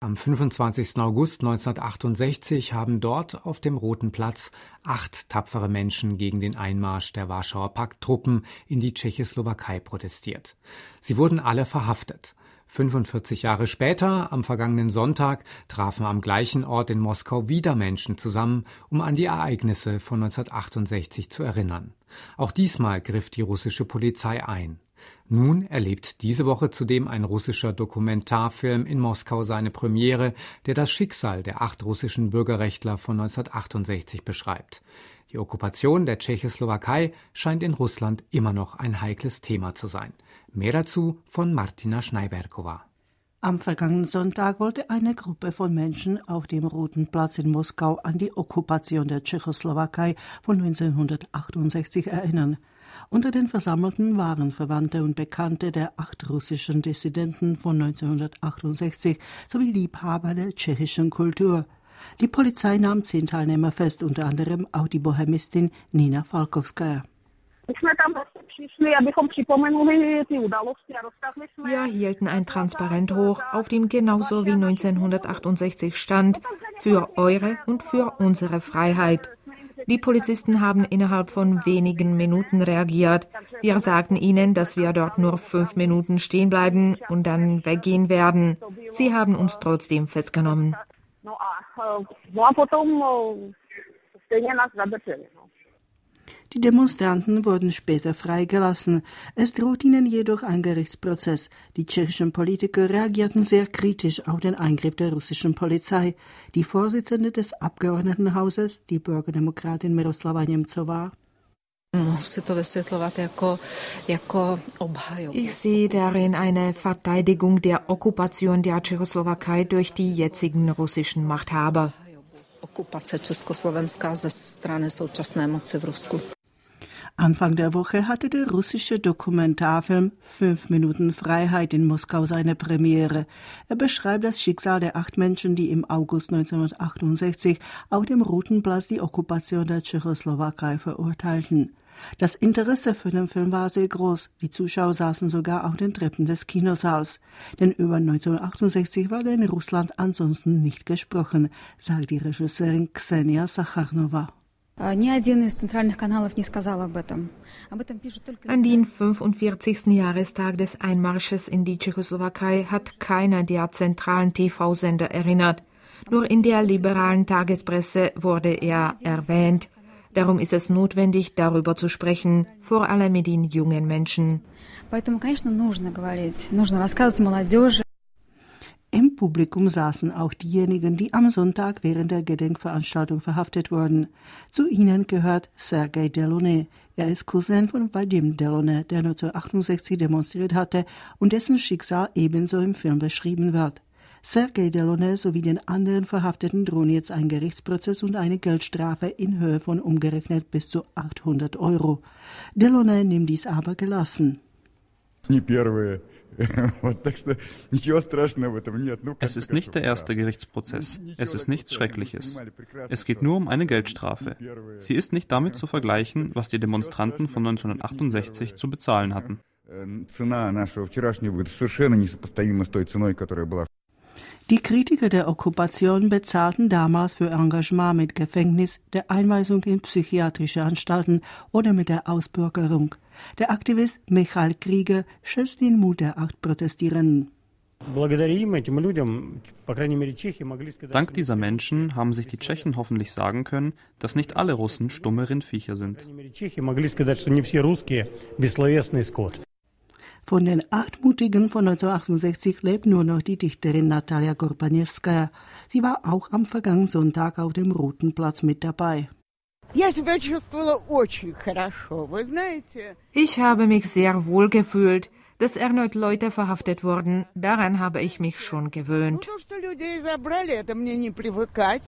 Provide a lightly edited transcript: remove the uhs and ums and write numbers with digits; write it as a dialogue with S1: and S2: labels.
S1: Am 25. August 1968 haben dort auf dem Roten Platz 8 tapfere Menschen gegen den Einmarsch der Warschauer Pakttruppen in die Tschechoslowakei protestiert. Sie wurden alle verhaftet. 45 Jahre später, am vergangenen Sonntag, trafen am gleichen Ort in Moskau wieder Menschen zusammen, um an die Ereignisse von 1968 zu erinnern. Auch diesmal griff die russische Polizei ein. Nun erlebt diese Woche zudem ein russischer Dokumentarfilm in Moskau seine Premiere, der das Schicksal der 8 russischen Bürgerrechtler von 1968 beschreibt. Die Okkupation der Tschechoslowakei scheint in Russland immer noch ein heikles Thema zu sein. Mehr dazu von Martina Schneiberkova.
S2: Am vergangenen Sonntag wollte eine Gruppe von Menschen auf dem Roten Platz in Moskau an die Okkupation der Tschechoslowakei von 1968 erinnern. Unter den Versammelten waren Verwandte und Bekannte der 8 russischen Dissidenten von 1968 sowie Liebhaber der tschechischen Kultur. Die Polizei nahm 10 Teilnehmer fest, unter anderem auch die Bohemistin Nina Falkowskaja.
S3: Wir hielten ein Transparent hoch, auf dem genauso wie 1968 stand, für eure und für unsere Freiheit. Die Polizisten haben innerhalb von wenigen Minuten reagiert. Wir sagten ihnen, dass wir dort nur 5 Minuten stehen bleiben und dann weggehen werden. Sie haben uns trotzdem festgenommen.
S2: Die Demonstranten wurden später freigelassen. Es droht ihnen jedoch ein Gerichtsprozess. Die tschechischen Politiker reagierten sehr kritisch auf den Eingriff der russischen Polizei. Die Vorsitzende des Abgeordnetenhauses, die Bürgerdemokratin Miroslava Němcová:
S3: Ich sehe darin eine Verteidigung der Okkupation der Tschechoslowakei durch die jetzigen russischen Machthaber.
S2: Anfang der Woche hatte der russische Dokumentarfilm 5 Minuten Freiheit in Moskau seine Premiere. Er beschreibt das Schicksal der 8 Menschen, die im August 1968 auf dem Roten Platz die Okkupation der Tschechoslowakei verurteilten. Das Interesse für den Film war sehr groß. Die Zuschauer saßen sogar auf den Treppen des Kinosaals. Denn über 1968 wurde in Russland ansonsten nicht gesprochen, sagt die Regisseurin Ksenia Sacharnova.
S3: An den 45. Jahrestag des Einmarsches in die Tschechoslowakei hat keiner der zentralen TV-Sender erinnert. Nur in der liberalen Tagespresse wurde er erwähnt. Darum ist es notwendig, darüber zu sprechen, vor allem mit den jungen Menschen.
S2: Im Publikum saßen auch diejenigen, die am Sonntag während der Gedenkveranstaltung verhaftet wurden. Zu ihnen gehört Sergei Delaunay. Er ist Cousin von Vadim Delaunay, der 1968 demonstriert hatte und dessen Schicksal ebenso im Film beschrieben wird. Sergei Delaunay sowie den anderen Verhafteten drohen jetzt ein Gerichtsprozess und eine Geldstrafe in Höhe von umgerechnet bis zu 800 €. Delaunay nimmt dies aber gelassen.
S4: Es ist nicht der erste Gerichtsprozess. Es ist nichts Schreckliches. Es geht nur um eine Geldstrafe. Sie ist nicht damit zu vergleichen, was die Demonstranten von 1968 zu bezahlen hatten.
S2: Die Kritiker der Okkupation bezahlten damals für Engagement mit Gefängnis, der Einweisung in psychiatrische Anstalten oder mit der Ausbürgerung. Der Aktivist Michail Krieger schätzt den Mut der 8 Protestierenden.
S4: Dank dieser Menschen haben sich die Tschechen hoffentlich sagen können, dass nicht alle Russen stumme Rindviecher sind.
S2: Von den 8 Mutigen von 1968 lebt nur noch die Dichterin Natalia Gorbanewskaja. Sie war auch am vergangenen Sonntag auf dem Roten Platz mit dabei.
S3: Ich habe mich sehr wohl gefühlt, dass erneut Leute verhaftet wurden. Daran habe ich mich schon gewöhnt.